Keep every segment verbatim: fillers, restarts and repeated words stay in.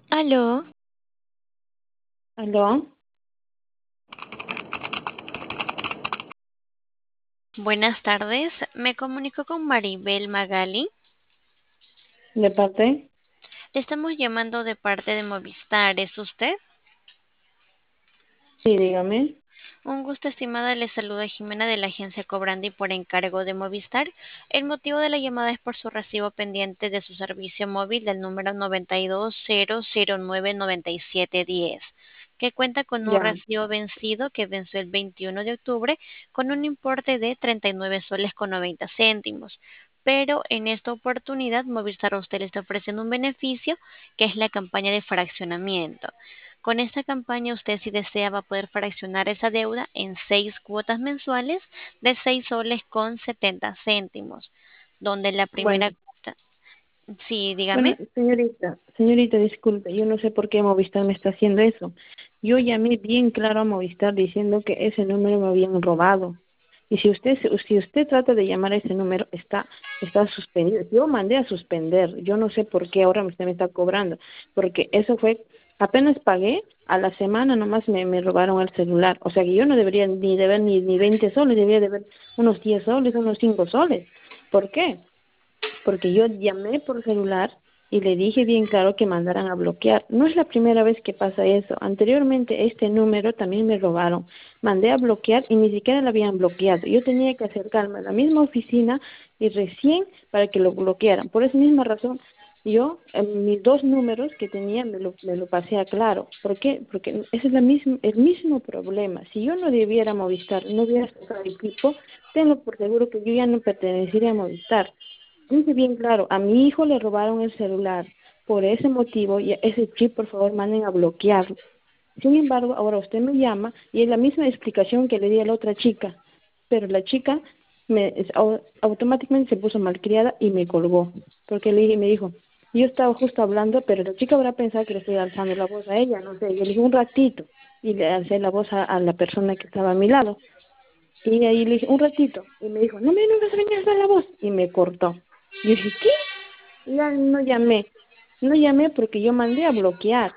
Aló, ¿Aló? buenas tardes. Me comunico con Maribel Magali. ¿De parte? Le estamos llamando de parte de Movistar. ¿Es usted? Sí, dígame. Un gusto, estimada. Le saluda Jimena de la agencia Cobrandi por encargo de Movistar. El motivo de la llamada es por su recibo pendiente de su servicio móvil del número noventa y dos cero cero nueve noventa y siete diez, que cuenta con un Ya. recibo vencido que venció el veintiuno de octubre con un importe de treinta y nueve soles con noventa céntimos. Pero en esta oportunidad Movistar a usted le está ofreciendo un beneficio que es la campaña de fraccionamiento. Con esta campaña usted, si desea, va a poder fraccionar esa deuda en seis cuotas mensuales de seis soles con setenta céntimos, donde la primera Bueno, cuota, sí, bueno, dígame. señorita, señorita, disculpe, yo no sé por qué Movistar me está haciendo eso. Yo llamé bien claro a Movistar diciendo que ese número me habían robado. Y si usted, si usted trata de llamar a ese número, está, está suspendido. Yo mandé a suspender. Yo no sé por qué ahora usted me está cobrando. Porque eso fue, apenas pagué, a la semana nomás me, me robaron el celular. O sea que yo no debería ni deber ni, ni veinte soles, debería deber unos diez soles, unos cinco soles. ¿Por qué? Porque yo llamé por celular y le dije bien claro que mandaran a bloquear. No es la primera vez que pasa eso. Anteriormente este número también me robaron. Mandé a bloquear y ni siquiera lo habían bloqueado. Yo tenía que acercarme a la misma oficina y recién para que lo bloquearan. Por esa misma razón, yo en mis dos números que tenía me lo, me lo pasé a claro. ¿Por qué? Porque ese es la misma, el mismo problema. Si yo no debiera Movistar, no hubiera sacado el equipo, tengo por seguro que yo ya no pertenecería a Movistar. Dice bien claro, a mi hijo le robaron el celular. Por ese motivo, y ese chip, por favor, manden a bloquearlo. Sin embargo, ahora usted me llama y es la misma explicación que le di a la otra chica. Pero la chica me, es- au- automáticamente se puso malcriada y me colgó. Porque le dije, me dijo, yo estaba justo hablando, pero la chica habrá pensado que le estoy alzando la voz a ella, no sé. Yo le dije un ratito y le alcé la voz a, a la persona que estaba a mi lado. Y ahí le dije, un ratito. Y me dijo, no me no vas a venir a alzar la voz. Y me cortó. Yo dije, ¿qué? Ya no llamé. No llamé porque yo mandé a bloquear.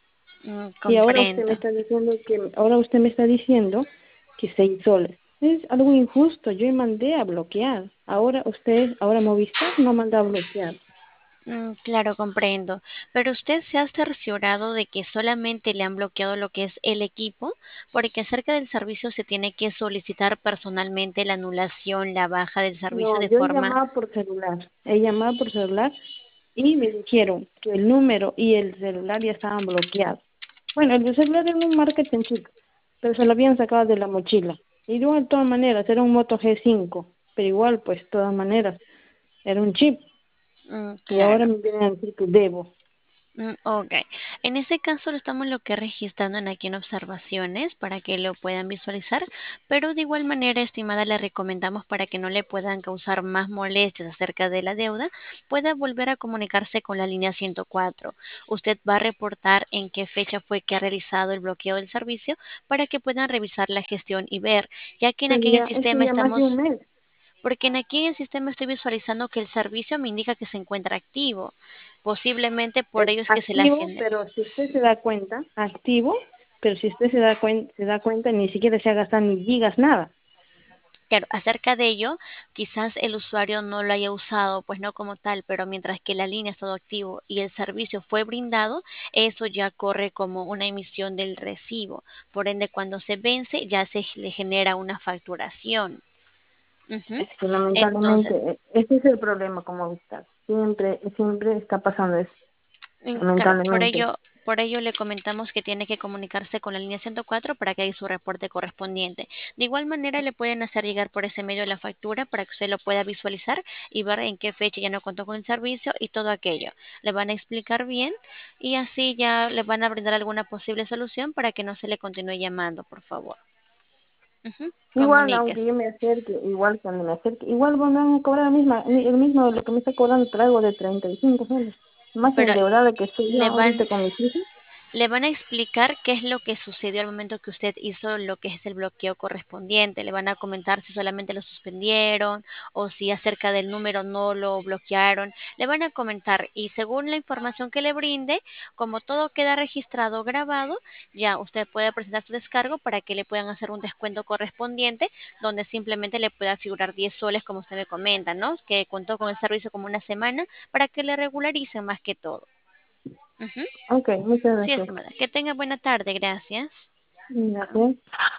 Mm, Y ahora usted me comprendo. está diciendo que, ahora usted me está diciendo que seis soles. Es algo injusto. Yo mandé a bloquear. Ahora usted, ahora Movistar no manda a bloquear. Mm, claro, comprendo. Pero usted se ha cerciorado de que solamente le han bloqueado lo que es el equipo, porque acerca del servicio se tiene que solicitar personalmente la anulación, la baja del servicio No, de yo he forma. llamado por celular. He llamado por celular y me dijeron que el número y el celular ya estaban bloqueados. Bueno, el celular era un marketing chico, pero se lo habían sacado de la mochila. Y de igual, de todas maneras, era un Moto G cinco, pero igual, pues, de todas maneras, era un chip. Mm, Y ahora claro. me vienen a decir que debo. Mm, ok. En ese caso lo estamos lo que registrando en aquí en observaciones para que lo puedan visualizar, pero de igual manera, estimada, le recomendamos para que no le puedan causar más molestias acerca de la deuda, pueda volver a comunicarse con la línea ciento cuatro. Usted va a reportar en qué fecha fue que ha realizado el bloqueo del servicio para que puedan revisar la gestión y ver, ya que en Pues aquí en el ya, esto sistema ya más de un estamos, mes. porque en aquí en el sistema estoy visualizando que el servicio me indica que se encuentra activo. Posiblemente por Es ello es que se la activo, genera. pero si usted se da cuenta, activo, pero si usted se da, cuen se da cuenta, ni siquiera se ha gastado ni gigas, nada. Claro, acerca de ello, quizás el usuario no lo haya usado, pues no como tal, pero mientras que la línea ha estado activo y el servicio fue brindado, eso ya corre como una emisión del recibo. Por ende, cuando se vence, ya se le genera una facturación. Ujú. Es que lamentablemente, Entonces, e- ese es el problema como amistad. Siempre, siempre está pasando eso, Mm, claro, por lamentablemente. ello, por ello le comentamos que tiene que comunicarse con la línea ciento cuatro para que haga su reporte correspondiente. De igual manera, le pueden hacer llegar por ese medio la factura para que usted lo pueda visualizar y ver en qué fecha ya no contó con el servicio y todo aquello. Le van a explicar bien y así ya le van a brindar alguna posible solución para que no se le continúe llamando, por favor. Ujú, Igual, aunque comuníquese. yo me acerque, igual cuando me acerque, igual van a cobrar la misma, mi- el mismo, lo que me está cobrando traigo de treinta y cinco soles. Más Pero endeudada que estoy yo le van, ahorita con mis hijos. Le van a explicar qué es lo que sucedió al momento que usted hizo lo que es el bloqueo correspondiente. Le van a comentar si solamente lo suspendieron o si acerca del número no lo bloquearon. Le van a comentar y según la información que le brinde, como todo queda registrado, grabado, ya usted puede presentar su descargo para que le puedan hacer un descuento correspondiente donde simplemente le pueda figurar diez soles como usted me comenta, ¿no? Que contó con el servicio como una semana para que le regularicen más que todo. Ujú. Ok, muchas Sí, gracias. estimada. Que tenga buena tarde. Gracias. Gracias.